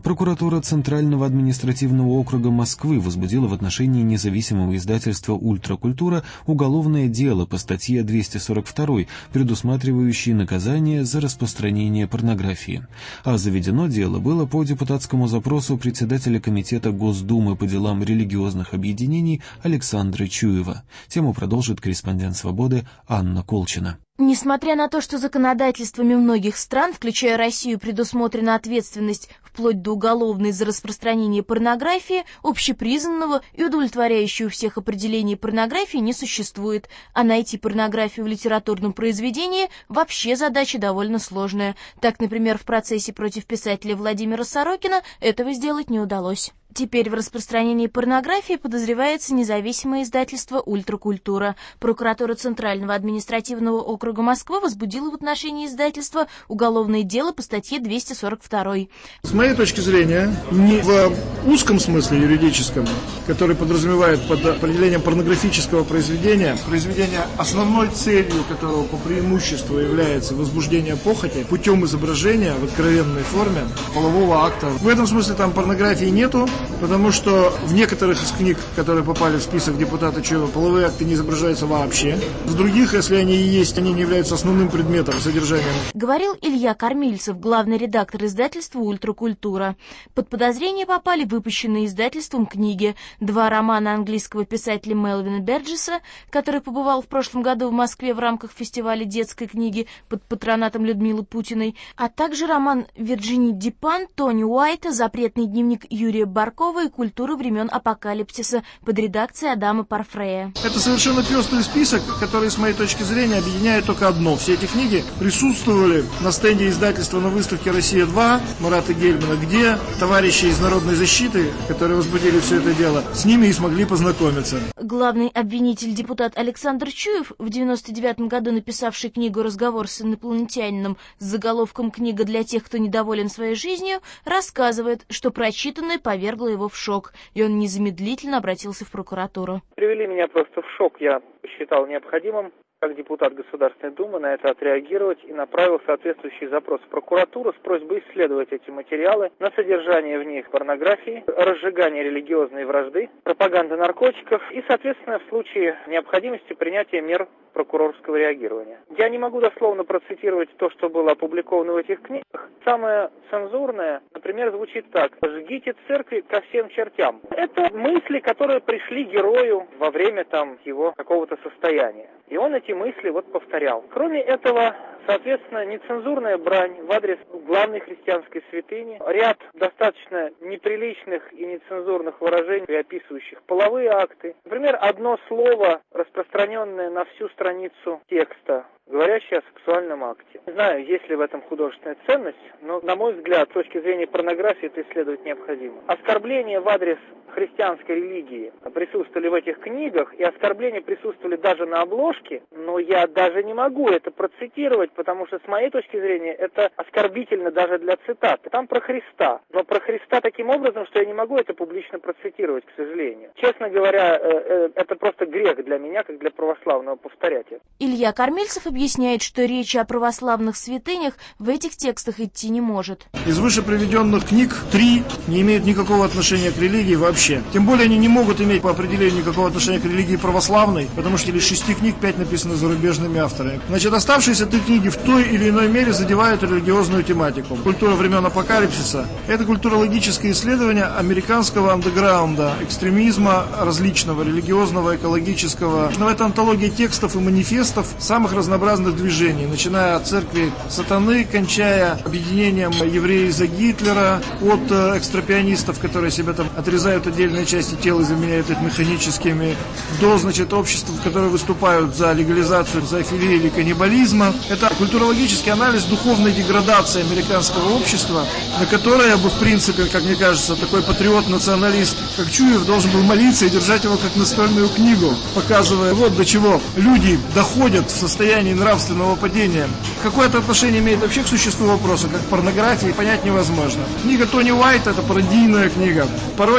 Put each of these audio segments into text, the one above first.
Прокуратура Центрального административного округа Москвы возбудила в отношении независимого издательства «Ультракультура» уголовное дело по статье 242, предусматривающей наказание за распространение порнографии. А заведено дело было по депутатскому запросу председателя Комитета Госдумы по делам религиозных объединений Александра Чуева. Тему продолжит корреспондент «Свободы» Анна Колчина. Несмотря на то, что законодательствами многих стран, включая Россию, предусмотрена ответственность вплоть до уголовной за распространение порнографии, общепризнанного и удовлетворяющего всех определений порнографии не существует, а найти порнографию в литературном произведении вообще задача довольно сложная. Так, например, в процессе против писателя Владимира Сорокина этого сделать не удалось. Теперь в распространении порнографии подозревается независимое издательство «Ультракультура». Прокуратура Центрального административного округа Москвы возбудила в отношении издательства уголовное дело по статье 242. С моей точки зрения, не в узком смысле юридическом, который подразумевает под определением порнографического произведения, основной целью которого по преимуществу является возбуждение похоти путем изображения в откровенной форме полового акта. В этом смысле там порнографии нету, потому что в некоторых из книг, которые попали в список депутата Чуева, половые акты не изображаются вообще. В других, если они и есть, они не являются основным предметом содержания. Говорил Илья Кормильцев, главный редактор издательства «Ультракультура». Под подозрение попали выпущенные издательством книги: 2 романа английского писателя Мелвина Берджеса, который побывал в прошлом году в Москве в рамках фестиваля детской книги под патронатом Людмилы Путиной, а также роман Вирджинии Дипан, Тони Уайта, запретный дневник Юрия Баркова и «Культура времен апокалипсиса» под редакцией Адама Парфрея. Это совершенно пестрый список, который, с моей точки зрения, объединяет только одно. Все эти книги присутствовали на стенде издательства на выставке «Россия-2» Марата Гельмана, где товарищи из Народной защиты, которые возбудили все это дело, с ними и смогли познакомиться. Главный обвинитель, депутат Александр Чуев, в 1999 году написавший книгу «Разговор с инопланетянином» с заголовком «Книга для тех, кто недоволен своей жизнью», рассказывает, что прочитанное повергло его в шок, и он незамедлительно обратился в прокуратуру. Привели меня просто в шок. Я считал необходимым, как депутат Государственной Думы, на это отреагировать и направил соответствующий запрос в прокуратуру с просьбой исследовать эти материалы на содержание в них порнографии, разжигание религиозной вражды, пропаганды наркотиков и, соответственно, в случае необходимости принятия мер прокурорского реагирования. Я не могу дословно процитировать то, что было опубликовано в этих книгах. Самое цензурное, например, звучит так: «Жгите церкви ко всем чертям». Это мысли, которые пришли герою во время его какого-то состояния. И он эти мысли повторял. Кроме этого, соответственно, нецензурная брань в адрес главной христианской святыни, ряд достаточно неприличных и нецензурных выражений, описывающих половые акты. Например, одно слово, распространенное на всю страницу текста, говорящее о сексуальном акте. Не знаю, есть ли в этом художественная ценность, но, на мой взгляд, с точки зрения порнографии это исследовать необходимо. Оскорбления в адрес христианской религии присутствовали в этих книгах, и оскорбления присутствовали даже на обложке, но я даже не могу это процитировать, потому что, с моей точки зрения, это оскорбительно даже для цитаты. Там про Христа, но про Христа таким образом, что я не могу это публично процитировать, к сожалению. Честно говоря, это просто грех для меня, как для православного, повторять это. Илья Кормильцев объясняет, что речь о православных святынях в этих текстах идти не может. Из выше приведенных книг 3 не имеют никакого отношения к религии вообще. Тем более они не могут иметь по определению никакого отношения к религии православной, потому что из 6 книг 5 написаны зарубежными авторами. Значит, оставшиеся 3 книги в той или иной мере задевают религиозную тематику. Культура времен апокалипсиса – это культурологическое исследование американского андеграунда, экстремизма различного, религиозного, экологического. Но это антология текстов и манифестов самых разнообразных движений, начиная от церкви сатаны, кончая объединением евреев за Гитлера, от экстрапионистов, которые себя там отрезают отдельные части тела и заменяют их механическими, до, обществ, которые выступают за легализацию зоофилии или каннибализма. Это культурологический анализ духовной деградации американского общества, на которое бы, в принципе, как мне кажется, такой патриот-националист, как Чуев, должен был молиться и держать его как настольную книгу, показывая, до чего люди доходят в состоянии нравственного падения. Какое это отношение имеет вообще к существу вопроса, как к порнографии, понять невозможно. Книга Тони Уайта – это пародийная книга. Пародия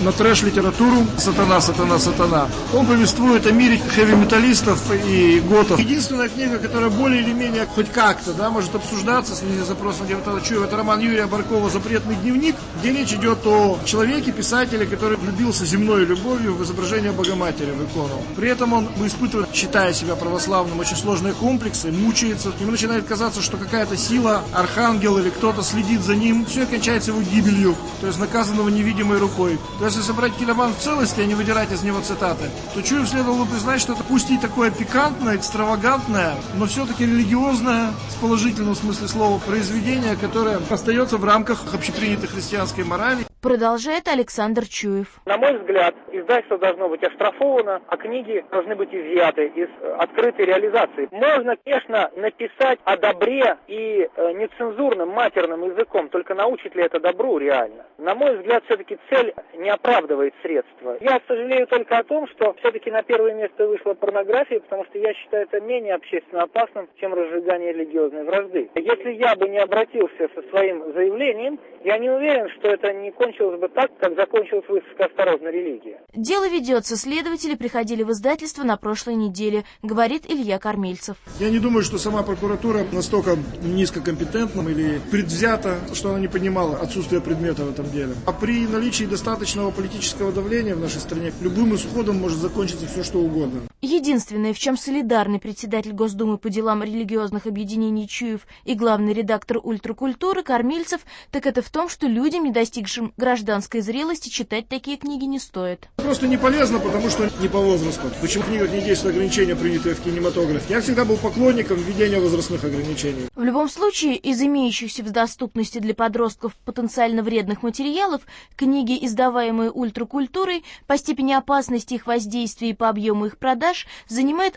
на трэш-литературу «Сатана, сатана, сатана». Он повествует о мире хэви-металлистов и готов. Единственная книга, которая более или менее хоть как-то, да, может обсуждаться с запросом депутата Чуева, это роман Юрия Баркова «Запретный дневник», где речь идет о человеке, писателе, который влюбился земной любовью в изображение Богоматери в икону. При этом он испытывает, считая себя православным, очень сложные комплексы, мучается. Ему начинает казаться, что какая-то сила, архангел или кто-то следит за ним. Все кончается его гибелью, то есть наказанного невидимой рукой. То есть если собрать Килебан в целости, а не выдирать из него цитаты, то Чуев следовало бы признать, что это пусть и такое пикантное, экстравагантное, но все-таки религиозное, в положительном смысле слова, произведение, которое остается в рамках общепринятой христианской морали. Продолжает Александр Чуев. На мой взгляд, издательство должно быть оштрафовано, а книги должны быть изъяты из открытой реализации. Можно, конечно, написать о добре и нецензурным матерным языком, только научит ли это добру реально? На мой взгляд, все-таки цель не оправдывает средства. Я сожалею только о том, что все-таки на первое место вышла порнография, потому что я считаю это менее общественно опасным, чем разжигание религиозной вражды. Если я бы не обратился со своим заявлением, я не уверен, что это не кончилось бы так, как закончилась высокоосторожная религия. Дело ведется. Следователи приходили в издательство на прошлой неделе, говорит Илья Кормильцев. Я не думаю, что сама прокуратура настолько низкокомпетентна или предвзята, что она не понимала отсутствие предмета в этом деле. А при наличии достаточного политического давления в нашей стране любым исходом может закончиться все, что угодно. Единственное, в чем солидарный председатель Госдумы по делам религиозных объединений Чуев и главный редактор «Ультракультуры» Кормильцев, так это в том, что людям, не достигшим гражданской зрелости, читать такие книги не стоит. Просто не полезно, потому что не по возрасту. Почему в книгах не действуют ограничения, принятые в кинематографе? Я всегда был поклонником введения возрастных ограничений. В любом случае, из имеющихся в доступности для подростков потенциально вредных материалов, книги, издаваемые «Ультракультурой», по степени опасности их воздействия и по объему их продаж, занимают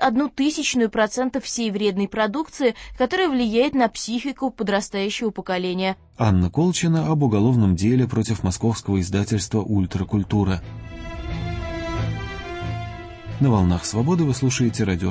0,01% всей вредной продукции, которая влияет на психику подрастающего поколения. Анна Колчина об уголовном деле против московского издательства «Ультракультура». На волнах свободы вы слушаете радио